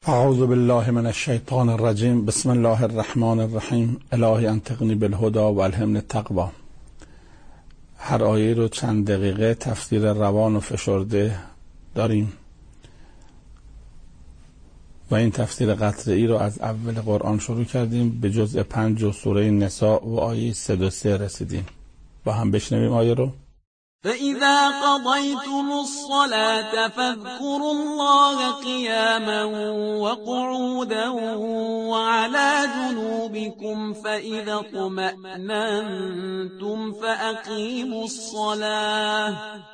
اعوذ بالله من الشیطان الرجیم. بسم الله الرحمن الرحیم. الهی انطقنی بالهدی و الهمنی التقوی. هر آیه رو چند دقیقه تفسیر روان و فشرده داریم و این تفسیر قطعی رو از اول قرآن شروع کردیم، به جزء 5 و سوره نساء و آیه 3 و 3 رسیدیم. با هم بشنویم آیه رو. فإذا قضيتم الصلاة فاذكروا الله قياما وقعودا وعلى جنوبكم فإذا اطمأننتم فأقيموا الصلاة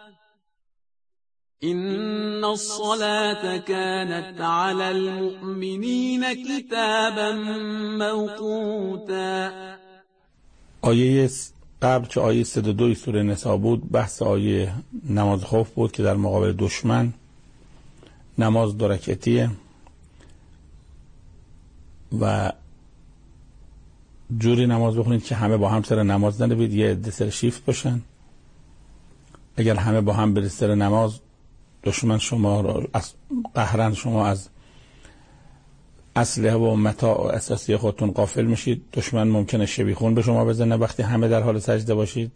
إن الصلاة كانت على المؤمنين كتابا موقوتا. آیه قبل که آیه 32 سوره نساء بود بحث آیه نماز خوف بود که در مقابل دشمن نماز 2 رکعتیه و جوری نماز بخونید که همه با هم سر نماز نروید، یه عده سر شیفت باشن. اگر همه با هم برید سر نماز، دشمن شما رو قهرن، شما از اسلحه و متاع اساسی خودتون غافل میشید. دشمن ممکنه شبیخون به شما بزنه وقتی همه در حال سجده باشید.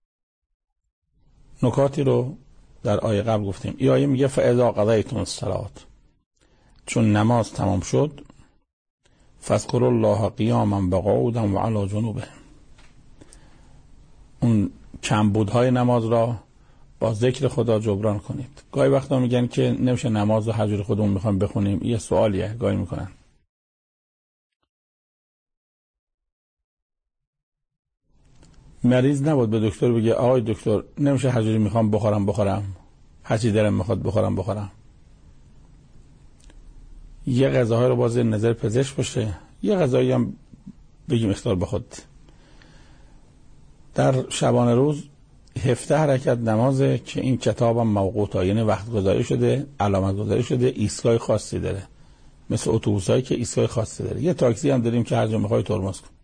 نکاتی رو در آیه قبل گفتیم. این آیه میگه فاذا قضیتم الصلاة، چون نماز تمام شد، فاذکروا الله قیاما و قعودا و علی جنوبهم، اون کمبودهای نماز را با ذکر خدا جبران کنید. گاهی وقتا میگن که نمیشه نماز رو هر جوری خودمون میخوایم بخونیم. یه سوالیه گاهی میکنن. مریض نبود به دکتر بگه آقای دکتر نمیشه هر جوری میخوام بخورم، هر چی دلم میخواد بخورم. یه غذاهای رو باز نظر پزشک باشه، یه غذایی هم بگیم اختیار به خود. در شبانه روز 17 رکعت نمازه که این کتابم موقوتا، یعنی وقت گذاری شده، علامت گذاری شده، ایستگاه خاصی داره، مثل اتوبوسایی که ایستگاه خاصی داره. یه تاکسی هم داریم که هر جا میخوای ترمز کن.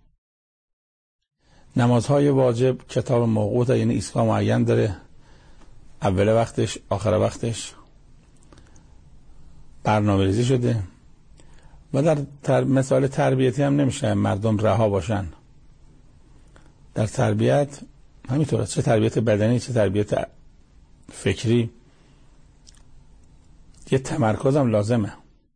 نمازهای واجب کتاب موقوته، یعنی ایستگاه معین داره، اول وقتش آخر وقتش برنامه‌ریزی شده. و در مثال تربیتی هم نمیشه مردم رها باشن. در تربیت همینطوره، چه تربیت بدنی چه تربیت فکری، یه تمرکز هم لازمه.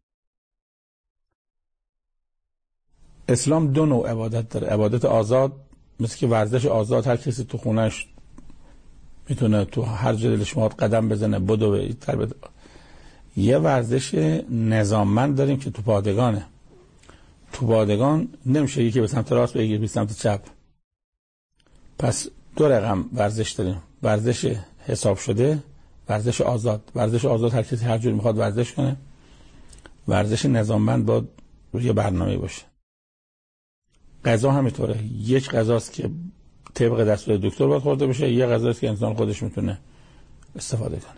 اسلام 2 نوع عبادت داره. عبادت آزاد، مثل که ورزش آزاد، هر کسی تو خونهش میتونه تو هر جا دلش میاد قدم بزنه بدو. یه ورزش نظاممند داریم که تو پادگانه. تو پادگان نمیشه یکی به سمت راست بگیره به سمت چپ. پس 2 رقم ورزش داریم: ورزش حساب شده، ورزش آزاد. ورزش آزاد هر کسی هر جور میخواد ورزش کنه. ورزش نظاممند باید روی برنامه باشه. غذا همینطوره. یک غذاست که طبق دستور دکتر باید خورده بشه، یک غذاست که انسان خودش میتونه استفاده کنه.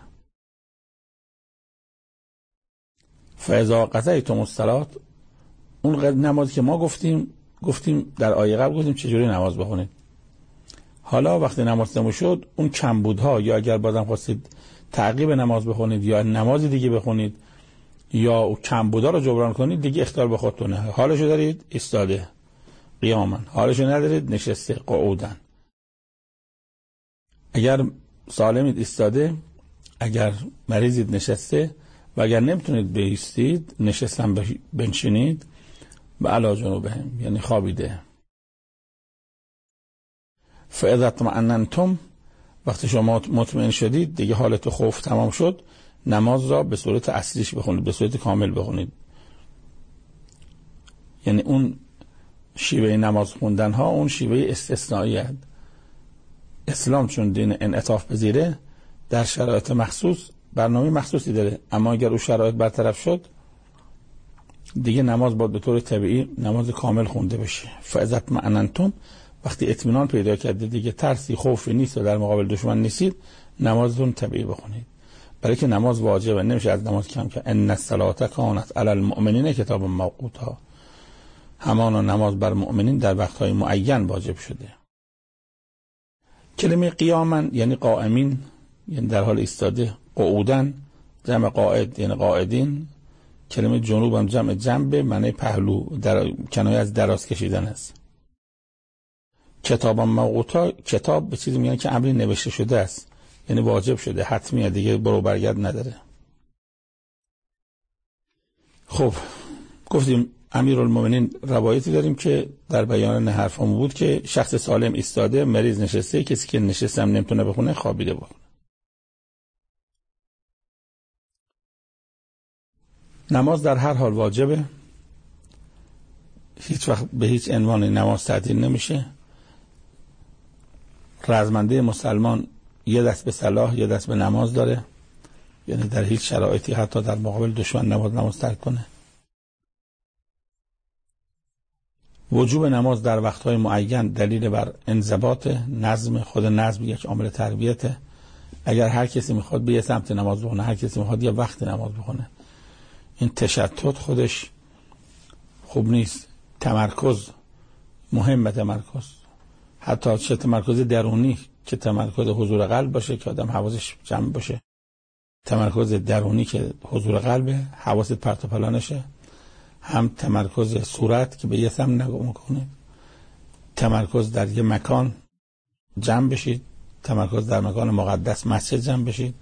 فاذا قضیتم الصلاة، اون نمازی که ما گفتیم در آیه قبل گفتیم چجوری نماز بخونید. حالا وقتی نماز تموم شد، اون کمبودها، یا اگر بازم خواستید تعقیب نماز بخونید یا نماز دیگه بخونید یا اون کمبودها رو جبران کنید، دیگه اختیار به خودتونه. حالشو دارید ایستاده قیاما، حالشو ندارید نشسته قعودن. اگر سالمید ایستاده، اگر مریضید نشسته، و اگر نمیتونید بایستید نشستن بنشینید و علی جنوبهم، یعنی خوابیده. فاذا اطمأننتم، وقتی شما مطمئن شدید، دیگه حالت خوف تمام شد، نماز را به صورت اصلیش بخونید، به صورت کامل بخونید. یعنی اون شیوه نماز خوندن ها اون شیوه استثنایی است. اسلام چون دین انعطاف پذیره، در شرایط مخصوص برنامه مخصوصی داره، اما اگر اون شرایط برطرف شد، دیگه نماز باید به طور طبیعی نماز کامل خونده بشه. فاذا اطمأننتم، وقتی اطمینان پیدا کردید، دیگه ترسی خوفی نیست و در مقابل دشمن نیستید، نمازتون طبیعی بخونید. برای که نماز واجبه، نمیشه از نماز کم که ان الصلاة کانت علی المؤمنین کتابا موقوتا. همانا نماز بر مؤمنین در وقتهای معین واجب شده. کلمه قیاما یعنی قائمین، یعنی در حال ایستاده. قعودن جمع قاعد یعنی قاعدین، کلمه جنوب هم جمع جنب، معنی پهلو، کنایه از دراز کشیدن است. کتاب موقوتا، کتاب به چیزی میگن که امری نوشته شده است، یعنی واجب شده، حتمیه، دیگه برو برگرد نداره. خب گفتیم امیرالمومنین روایتی داریم که در بیان حرفمون بود که شخص سالم ایستاده، مریض نشسته، کسی که نشسته هم نمیتونه بخونه، خوابیده بخونه. نماز در هر حال واجبه، هیچ وقت به هیچ عنوان نماز تعطیل نمیشه. رزمنده مسلمان یه دست به صلاح یه دست به نماز داره، یعنی در هیچ شرایطی حتی در مقابل دشمن نماز ترک کنه. وجوب نماز در وقتهای معین دلیل بر انضباط نظم، خود نظم یک عامل تربیته. اگر هر کسی میخواد به یه سمت نماز بخونه، هر کسی میخواد یه وقت نماز بخونه، این تشتت خودش خوب نیست. تمرکز مهمه، تمرکز حتی چه تمرکز درونی که تمرکز حضور قلب باشه که آدم حواسش جمع باشه، تمرکز درونی که حضور قلبه، حواست پرت و پلا نشه، هم تمرکز صورت که به یه سمت نگاه میکنه، تمرکز در یه مکان جمع بشید، تمرکز در مکان مقدس مسجد جمع بشید،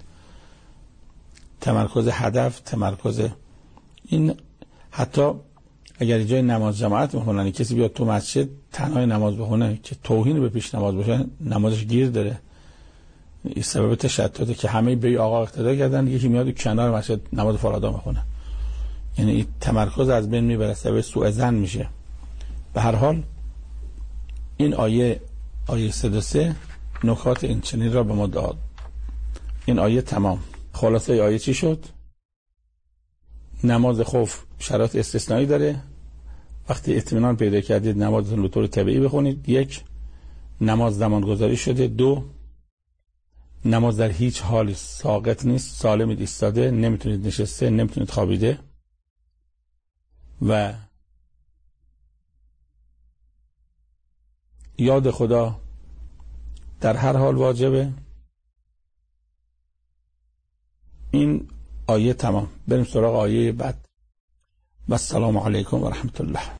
تمرکز هدف، تمرکز این. حتی اگر جای نماز جماعت میخونن کسی بیاد تو مسجد تنهای نماز بخونه که توهین به پیش نماز باشه، نمازش گیر داره. این سبب تشتته که همه به آقا اقتدا کردن، یکی میاد کنار مسجد نماز فرادا میخونه، یعنی این تمرکز از بین میبره، سبب سوء ظن میشه. به هر حال این آیه 3 نکات این چنین را به ما داد. این آیه تمام. خلاصه آیه چی شد؟ نماز خوف شرایط استثنایی داره. وقتی اطمینان پیدا کردید نمازتون به طور طبیعی بخونید. 1. نماز زمان گذاری شده. 2. نماز در هیچ حال ساقط نیست، سالمید ایستاده، نمیتونید نشسته، نمیتونید خوابیده. و یاد خدا در هر حال واجبه. این آیه تمام. بریم سراغ آیه بعد. و السلام علیکم و رحمت الله.